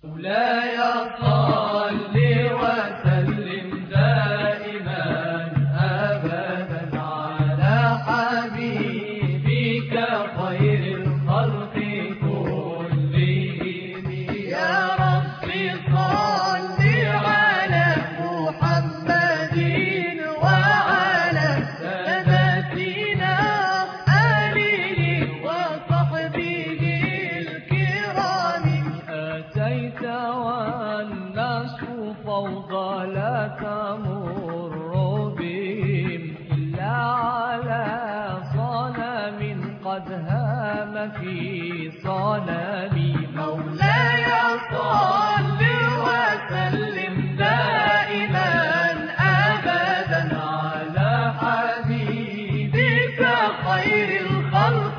مولاي صل وسلم دائما أبدا على حبيبك خير الخلق كلهم. يا رب صل على محمد وعلى سادتنا آله وصحبه الكرام. أتيت والناس فوضى لا تمر بهم إلا على صنم قد هام في صنمي. مولاي صل وسلم دائما أبدا على حبيبك خير الخلق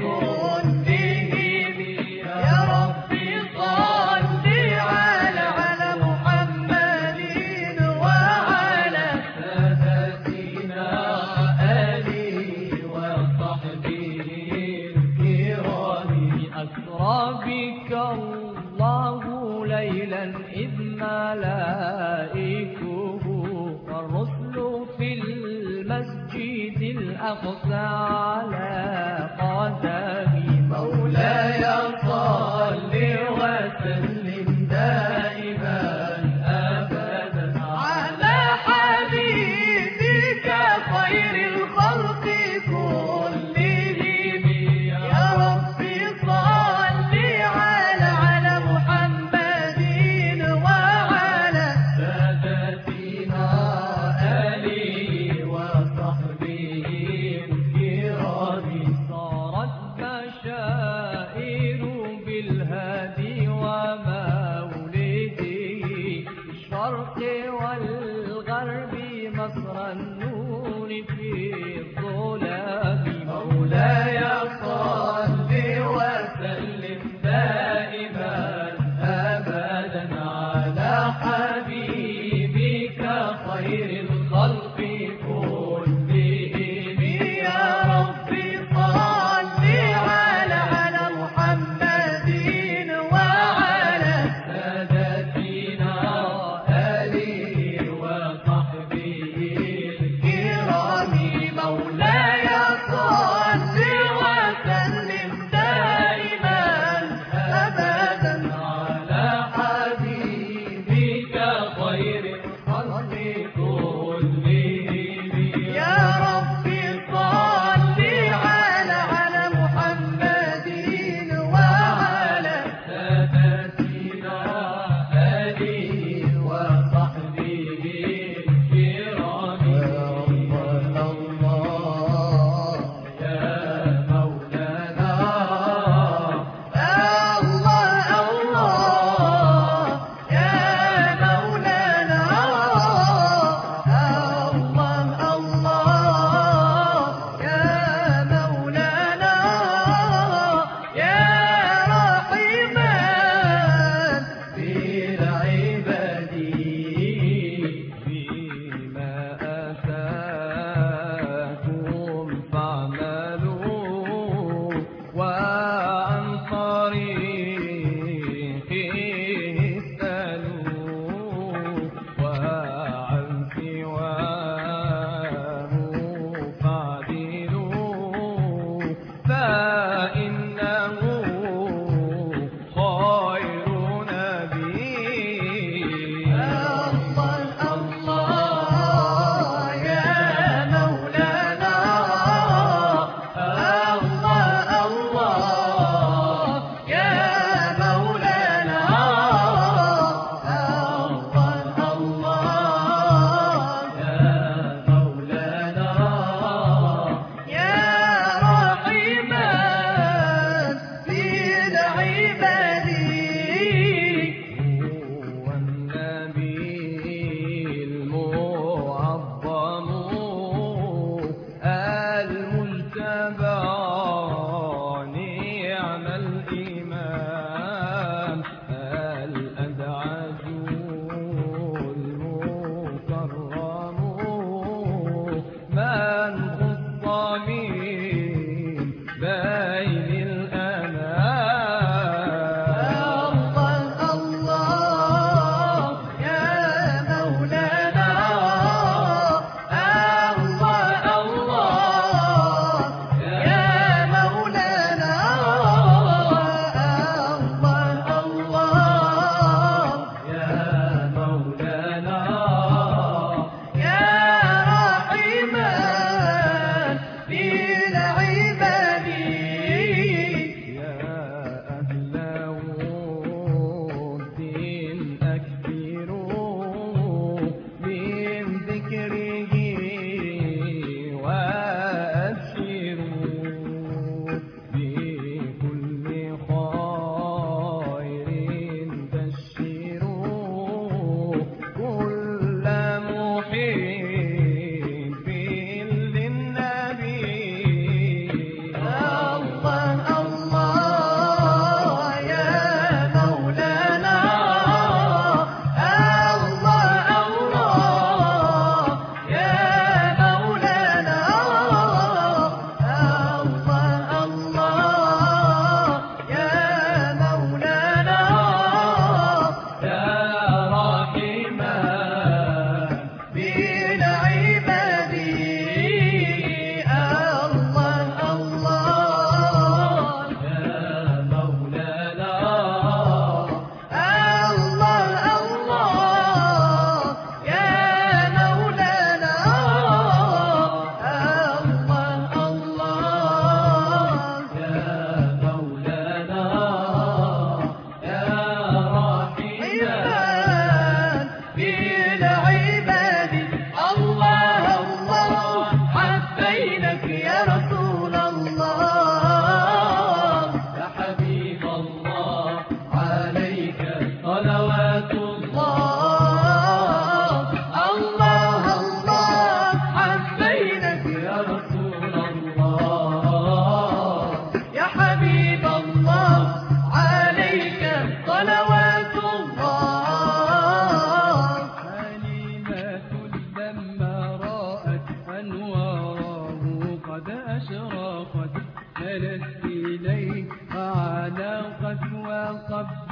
كلهم. يا رب صل على محمد وعلى سادتنا آله وصحبه الكرام. أسرى بك الله ليلا إذ ملائكه والرسل في المسجد الأقصى على قدمي. مولاي صل وسلم دائما أبدا على حبيبك خير الخلق كلهم. يا رب صل على محمد وعلى سادتنا آله وصحبه الكرام. صارت بشائر بالهادي ومولد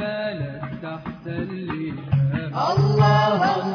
زالت تحت اللجام. الله